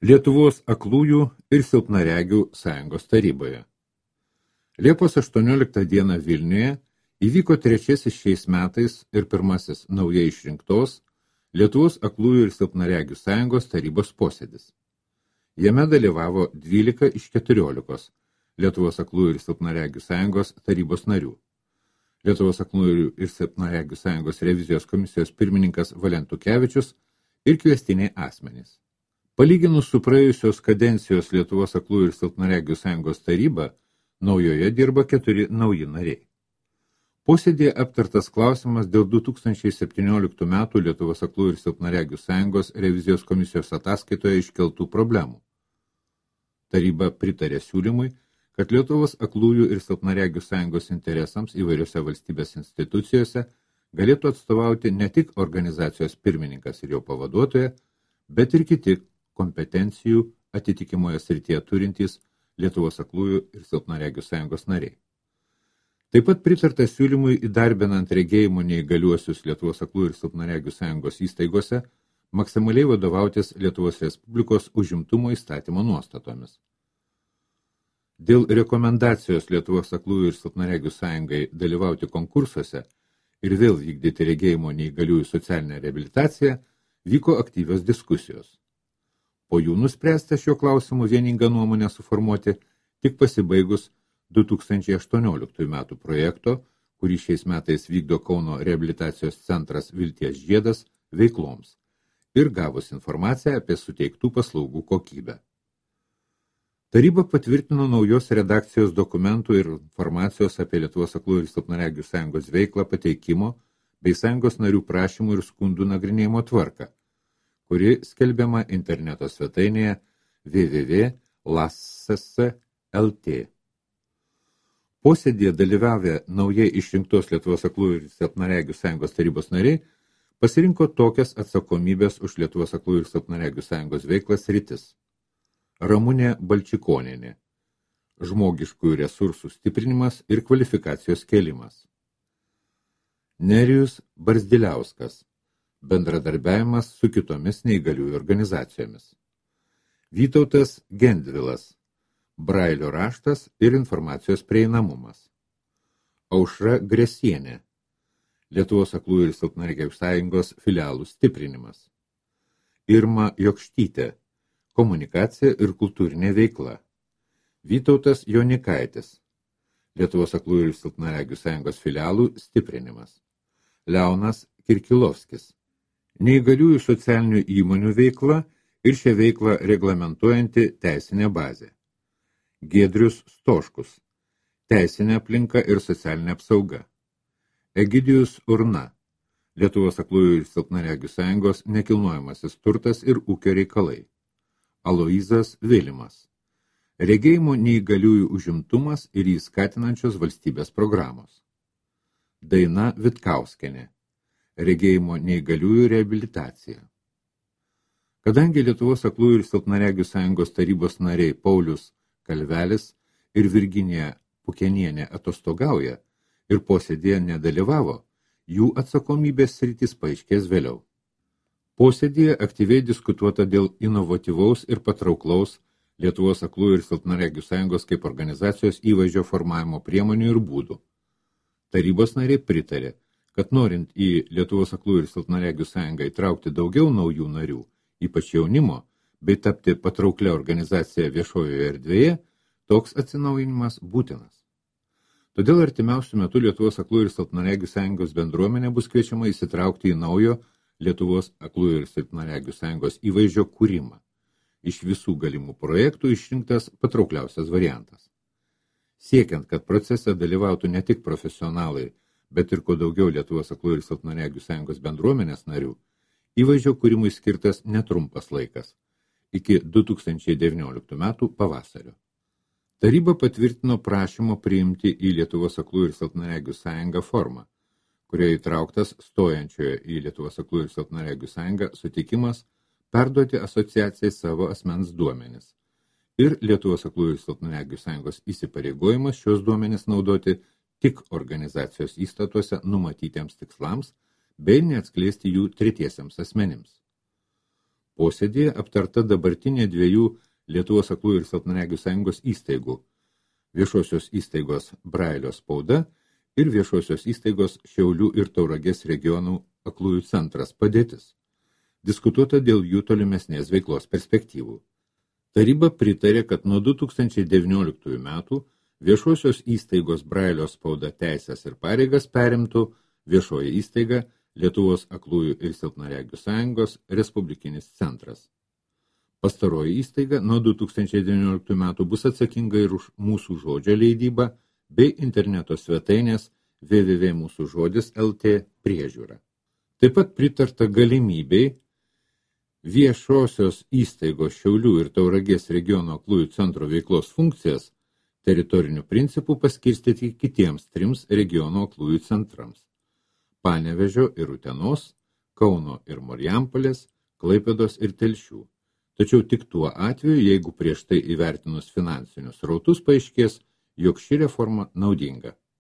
Lietuvos aklųjų ir silpnaregių sąjungos taryboje. Liepos 18 dieną Vilniuje įvyko trečiasis šiais metais ir pirmasis naujai išrinktos Lietuvos aklųjų ir silpnaregių sąjungos tarybos posėdis. Jame dalyvavo 12 iš 14 Lietuvos aklųjų ir silpnaregių sąjungos tarybos narių. Lietuvos aklųjų ir silpnaregių sąjungos revizijos komisijos pirmininkas Valentukevičius ir kviestiniai asmenys. Palyginus su praėjusios kadencijos Lietuvos aklųjų ir silpnaregių sąjungos taryba, naujoje dirba 4 nauji nariai. Posėdėje aptartas klausimas dėl 2017 metų Lietuvos aklųjų ir silpnaregių sąjungos revizijos komisijos ataskaitoje iškeltų problemų. Taryba pritarė siūlymui, kad Lietuvos aklųjų ir silpnaregių sąjungos interesams įvairiose valstybės institucijose galėtų atstovauti ne tik organizacijos pirmininkas ir jo pavaduotoja, bet ir kiti kompetencijų atitikimoje srityje turintys Lietuvos aklųjų ir silpnaregių sąjungos nariai. Taip pat pritarta siūlymui įdarbinant regėjimo neįgaliuosius Lietuvos aklųjų ir silpnaregių sąjungos įstaigose maksimaliai vadovautis Lietuvos Respublikos užimtumo įstatymo nuostatomis. Dėl rekomendacijos Lietuvos aklųjų ir silpnaregių sąjungai dalyvauti konkursuose ir vėl vykdyti regėjimo neįgaliųjų socialinę reabilitaciją vyko aktyvios diskusijos. Po jų nuspręsta šiuo klausimu vieningą nuomonę suformuoti tik pasibaigus 2018 metų projekto, kurį šiais metais vykdo Kauno reabilitacijos centras Vilties žiedas veikloms ir gavus informaciją apie suteiktų paslaugų kokybę. Taryba patvirtino naujos redakcijos dokumentų ir informacijos apie Lietuvos aklųjų ir silpnaregių sąjungos veiklą pateikimo bei sąjungos narių prašymų ir skundų nagrinėjimo tvarką, kuri skelbiama interneto svetainėje www.lass.lt. Posėdėje dalyvavę naujai išrinktos Lietuvos aklųjų ir silpnaregių sąjungos tarybos nariai pasirinko tokias atsakomybės už Lietuvos aklųjų ir silpnaregių sąjungos veiklas sritis. Ramunė Balčikonienė, žmogiškųjų resursų stiprinimas ir kvalifikacijos kėlimas. Nerijus Barzdiliauskas, bendradarbiavimas su kitomis neįgaliųjų organizacijomis. Vytautas Gendvilas, Brailio raštas ir informacijos prieinamumas. Aušra Gresienė, Lietuvos aklųjų ir silpnaregių sąjungos filialų stiprinimas. Irma Jokštytė, komunikacija ir kultūrinė veikla. Vytautas Jonikaitis, Lietuvos aklųjų ir silpnaregių sąjungos filialų stiprinimas. Leonas Kirkilovskis, neįgaliųjų socialinių įmonių veikla ir šią veiklą reglamentuojanti teisinė bazė. Giedrius Stoškus, teisinė aplinka ir socialinė apsauga. Egidijus Urna, Lietuvos aklųjų ir silpnaregių sąjungos nekilnojamasis turtas ir ūkio reikalai. Aloizas Vilimas, regėjimo neįgaliųjų užimtumas ir jį skatinančios valstybės programos. Daina Vitkauskienė, regėjimo neįgaliųjų reabilitacija. Kadangi Lietuvos aklųjų ir silpnaregių sąjungos tarybos nariai Paulius Kalvelis ir Virginija Pukenienė atostogauja ir posėdėje nedalyvavo, jų atsakomybės sritys paaiškės vėliau. Posėdėje aktyviai diskutuota dėl inovatyvaus ir patrauklaus Lietuvos aklųjų ir silpnaregių sąjungos kaip organizacijos įvaizdžio formavimo priemonių ir būdų. Tarybos nariai pritarė, kad norint į Lietuvos aklųjų ir silpnaregių sąjungą įtraukti daugiau naujų narių, ypač jaunimo, bei tapti patrauklia organizacija viešojoje erdvėje, toks atsinaujinimas būtinas. Todėl artimiausiu metu Lietuvos aklųjų ir silpnaregių sąjungos bendruomenė bus kviečiama įsitraukti į naujo Lietuvos aklųjų ir silpnaregių sąjungos įvaizdžio kūrimą. Iš visų galimų projektų išrinktas patraukliausias variantas. Siekiant, kad procese dalyvautų ne tik profesionalai, bet ir kuo daugiau Lietuvos aklųjų ir silpnaregių sąjungos bendruomenės narių, įvaizdžio kūrimui skirtas netrumpas laikas, iki 2019 metų pavasario. Taryba patvirtino prašymo priimti į Lietuvos aklųjų ir silpnaregių sąjungą formą, kurioje įtrauktas stojančioje į Lietuvos aklųjų ir silpnaregių sąjungą sutikimas perduoti asociacijai savo asmens duomenis ir Lietuvos aklųjų ir silpnaregių sąjungos įsipareigojimas šios duomenis naudoti tik organizacijos įstatuose numatytiems tikslams bei neatskleisti jų tretiesiems asmenims. Posėdėje aptarta dabartinė dviejų Lietuvos aklųjų ir silpnaregių sąjungos įstaigų – viešosios įstaigos Brailio spauda ir viešosios įstaigos Šiaulių ir Tauragės regionų aklųjų centras padėtis. Diskutuota dėl jų tolimesnės veiklos perspektyvų. Taryba pritarė, kad nuo 2019 metų viešosios įstaigos Brailio spauda teisės ir pareigas perimtų viešoji įstaiga Lietuvos aklųjų ir silpnaregių sąjungos Respublikinis centras. Pastaroji įstaiga nuo 2019 metų bus atsakinga ir už mūsų žodžio leidybą bei interneto svetainės www.mūsužodis.lt priežiūrą. Taip pat pritarta galimybei viešosios įstaigos Šiaulių ir Tauragės regiono aklųjų centro veiklos funkcijas teritorinių principų paskirstyti kitiems 3 regiono aklųjų centrams – Panevėžio ir Utenos, Kauno ir Marijampolės, Klaipėdos ir Telšių. Tačiau tik tuo atveju, jeigu prieš tai įvertinus finansinius srautus paaiškės, jog ši reforma naudinga.